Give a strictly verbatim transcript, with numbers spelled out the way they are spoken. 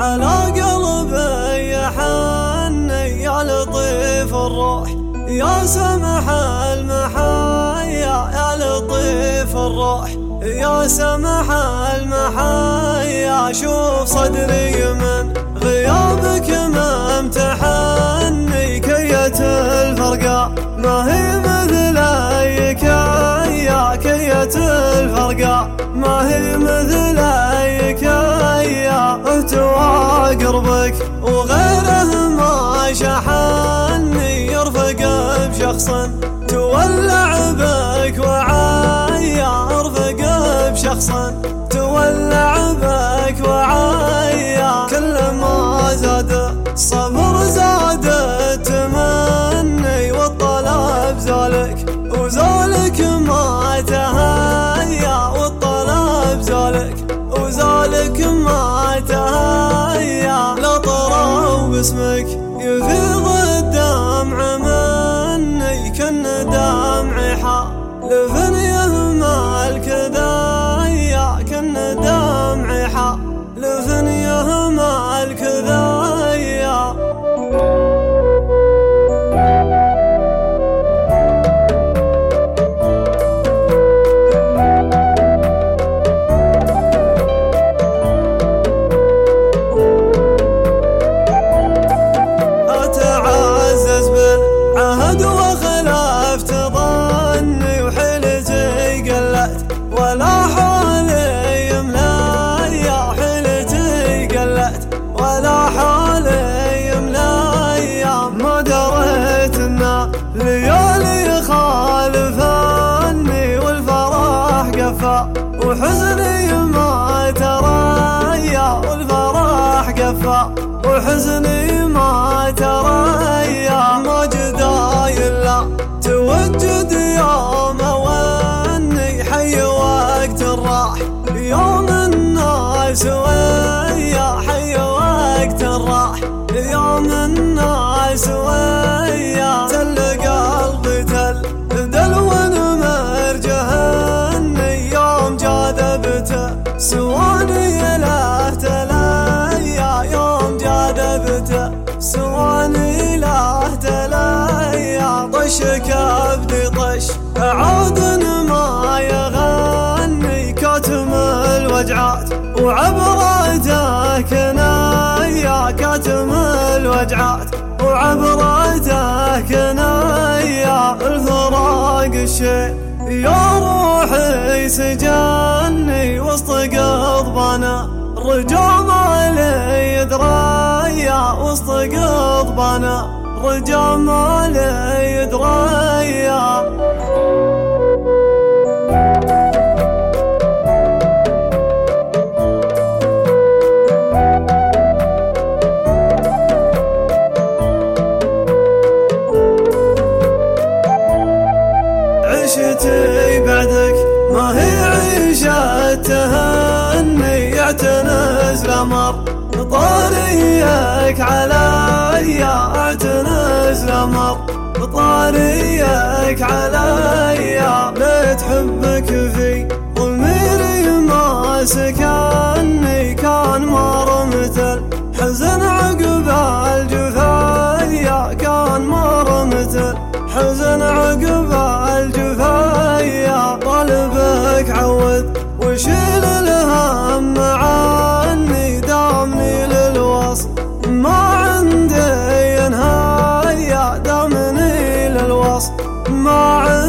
على قلبي يحني يا لطيف الروح يا سمح المحايا يا لطيف الروح يا سمح المحايا. شوف صدري من غيابك ما امتحني كية الفرقة ما هي مثل أي كيا كية الفرقة ما هي مثل أي كيا. اهتوى قربك وغيره ما شحني يرفق بشخص تولع بك وعايا ارفق بشخص تولع بك وعايا. كل ما زاد الصبر زاد التمني والطلب زالك وزالك ما تهيا والطلب زالك وزالك ما تهيا. لطروا باسمك يفيض الدمع مني كن دمعي حالف يهمل كذايا كن دمعي حالف يهمل كذايا. عهد وخلفت ظني وحيلتي قلت ولا حالي يملايا حيلتي قلت ولا حالي يملايا. ما دريت ان ليالي خالفني والفرح قفا وحزني ما تريا والفرح قفا وحزني ما تريا. ما جداي الا توجد يوم وني حي وقت الراح يوم الناس ويا حي وقت الراح يوم الناس ويا. تل قلبي تل دلون مرجهني يوم جاذبته سواني له تليا يوم جاذبته سواني له تليا. طش كبدي طش عود ما يغني كاتم الوجعات وعبرته كنايا كاتم الوجعات وعبرته كنايا. الفراق الشيء يا روحي سجني وسط قضبنا رجع ما لي يدريا وسط قضبنا رجع ما لي يدريا. عيشتي بعدك ما هي عيشة تهني يعتنز الأمر طاريك عليا اعتنز الأمر طاريك عليا. ليت حبك في ضميري ما سكني كان مر مثل حزن عقب الجفايا كان مر مثل حزن عقب الجفايا. طالبك عود وشيل الهم عني دامني للوصل ما عندي نهاية دامني للوصل ما عندي